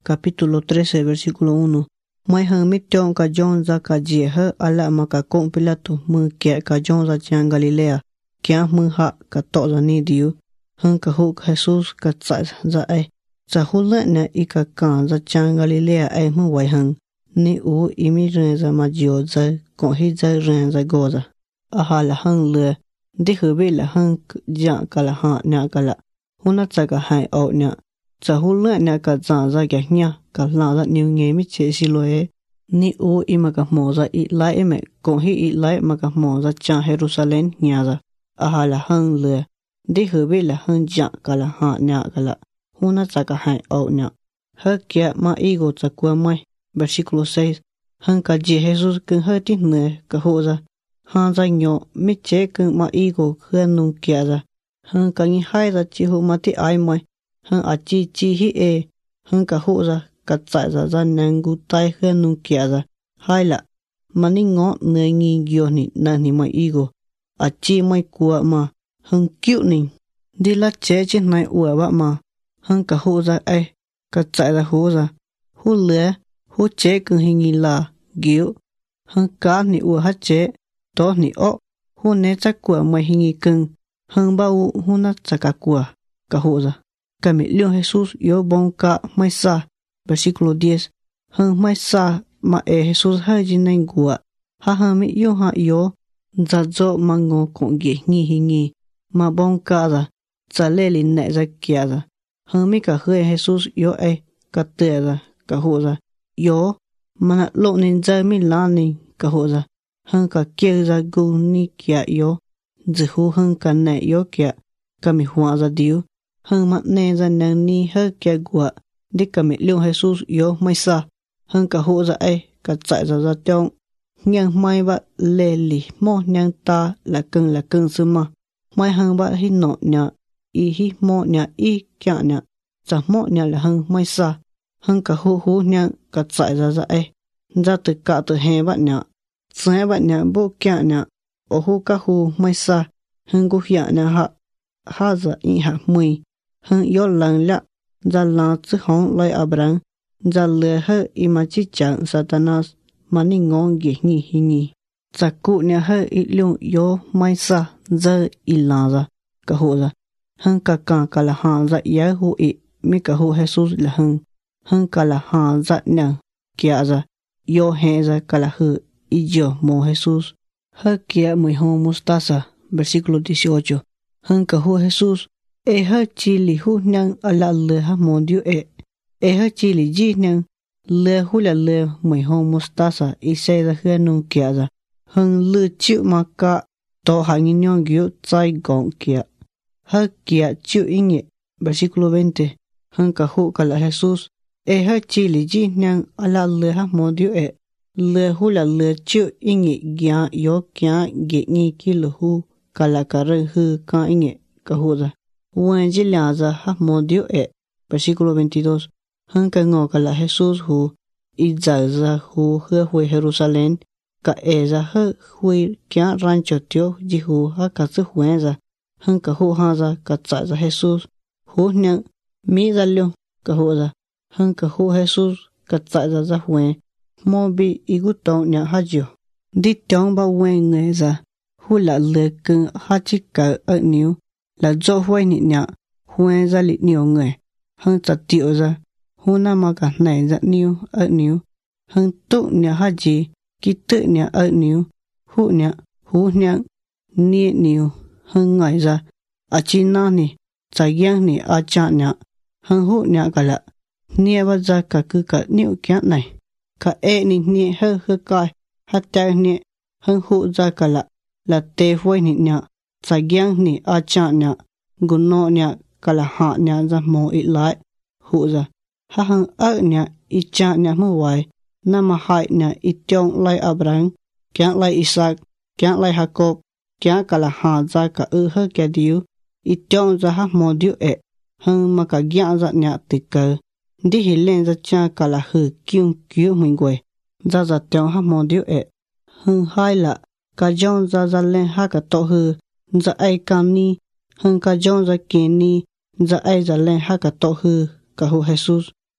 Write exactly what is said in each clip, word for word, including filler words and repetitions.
capítulo trece, versículo uno. Mai hang mit tiong ka John za ka jie he ala ma ka kong Pilato mu kia ka John za chiang Galilea kia mu ha ka to za ni diu hang ka hu Jesus ka tsa za ai za hu le na i ka kan za chiang Galilea ai mu wai hang ni u imi ren za ma jio za ko hi za ren za go za a ha la hang le di hu be la hang ja ka la ha nya ka la hu na tsa ka hai au nya za hu le na ka za za ga nya ka la za niu nge mi che si lo e ni u i ma ka mo za i lai e me ko hi i lai ma ka mo za cha Jerusalem nya za a ha la hang le di hu be la hang ja ka la ha nya ka la hu na tsa ka hai au nya ha kia ma i go tsa kwa mai versículo seis hang ka ji Jesus kun ha ti ne ka ho za ha za nyo mi che kun ma i go khuen nu kia za hang ka ni hai za chi hu ma ti ai mai hang a chi chi hi e hang ka ho za ka tsa za za nang gu tai khuen nu kia za hai la ma ni ngo ne ngi gyo ni na ni mai i go a chi mai kwa ma hang kyu ni di la che chi nai u ba ma hang ka ho za ai ka tsa za ho za hu le hu che kun hi ngi la gyu hang ka ni u ha che to ni o hu ne cha kwa mai hi ngi kun hang ba u hu na cha ka kwa ka ho za ka mi lyo Jesus yo bon ka mai sa versículo diez hang mai sa ma e Jesus ha ji nai gua ha ha mi yo ha yo za zo ma ngo ko ge ngi hi ngi ma bon ka za cha le li ne za kya za hang mi ka he Jesus yo e ka te za ka ho za yo mana lo nin za mi la ni ka ho za hang ka kye za gu ni kya yo zi hu hang ka ne yo kya ka mi hua za diu hang ma ne za nang ni he kya gua di ka mi lyo Jesus yo mai sa hang ka ho za ai ka tsa za za tiong nyang mai ba le li mo nyang ta la keng la keng su ma mai hang ba hi no nya i hi mo nya i kya nya za mo nya la hang mai sa hang ka hu hu nya ka tsa za za ai za tu ka tu he ba nya tsai ba nya bo kya nya o hu ka hu mai sa hang gu hya nya ha ha za i ha mui hang yo lang la za la tsu hong lai Abraham za le he i ma chi chang Satanas ma ni ngong ge ni hi ni za ku nya he i lu yo mai sa za i la za ka ho za hang ka ka ka la ha za ya hu i mi ka hu Jesus la hang hang ka la ha za nya kia za yo he za ka la hu i yo mo Jesus ha kia muy ho mustasa versículo dieciocho hang ka hu Jesus e ha chi li hu nyang ala le ha mo dio e e ha chi li ji nyang le hu la le muy ho mustasa i se za he nu kia za hang le chiu ma ka to ha ni nyong gyu tsai gong kia ha kia chiu inge versículo veinte hang ka hu ka la Jesus e ha chi li ji nyang ala le ha mo dio e le hu la le chiu inge gya yo kya ge ni ki lu hu ka la ka re hu ka inge ka hu za wen ji la za ha mo dio e versículo veintidós hang ka ngo ka la Jesus hu i za za hu he hu Jerusalén ka e za he hu kya rancho tio ji hu ha ka su huen za hang ka hu ha za ka tsa za Jesus hu nya mi za lyo ka hu za hang ka hu Jesus ka tsa za za huen mo bi i gu tong nya ha jo di tong ba wen nge za hu la le kun ha chi ka a niu la zo huai ni nya huen za li niu nge hang tsa tio za hu na ma ka nai za niu a niu hang tu nya ha ji ki tu nya a niu hu nya hu nya ni niu hang ngai za a chi na ni tsa yang ni a cha nya hang hu nya ka la nie ba za ka ku ka niu kya nai ka e ni ni he he kai ha ta ni hang hu za ka la la te huai ni nya tsa yang ni a cha nya gu no nya ka la ha nya za mo i lai hu za ha hang a nya i cha nya mu wai na ma hai nya i tiong lai Abraham kya lai Isaac kya lai Jacob kya ka la ha za ka u he kya diu i tiong za ha mo diu e hang ma ka gya za nya ti ka di hi len za cha ka la hu kyung kyu ming gwe za za tiong ha mo diu e hang hai la ka jong za za len ha ka to hu za ai ka ni hang ka jong za ke ni za ai za len ha ka to hu ka hu Jesus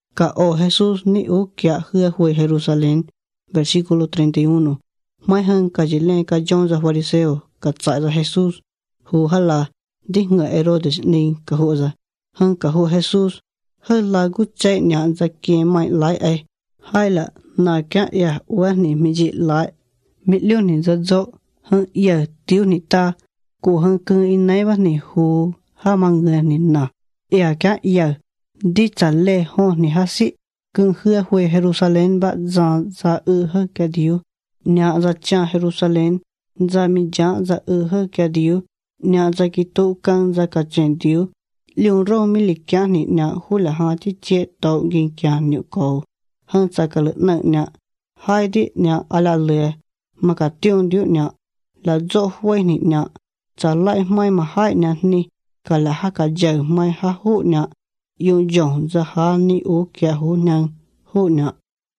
Ka o Jesús ni u kia hua hue Jerusalén. Versículo treinta y uno. Mai hân ka jile ka John za fariseo ka tsai za Jesús. Hu hala di nga Herodes ni ka hu za. Hân ka hu Jesús. Hơ la gu chạy nhãn za kia mai lại ai. Hai là na kia ya ua ni mi ji lại. Mi liu ni za zo. Hân ya tiêu ni ta. Cụ hân cưng in nai ba ni hu ha mang người ni na. Ya kia ya đi trả lệ ho ni ha si. Cưng hưa hue Jerusalén ba za za ư hơ kia diu. Nhà za cha Jerusalén. Za mi ja za ư hơ kia diu. Nhà za ki tu căng za ka chen diu. Liu rô mi li kia ni nhà hu là ha chi chế tàu gin kia niu cầu. Hân sa ka lực nợ nhà. Hai đi nhà ala lệ. Mà ka tiong diu nhà. Là dỗ huay ni nhà. Cha lại mai mà hai nhà ni. Ka là ha ka giờ mai ha hu nhà. Yung dòng za ha ni u kia hu nang hu nhà.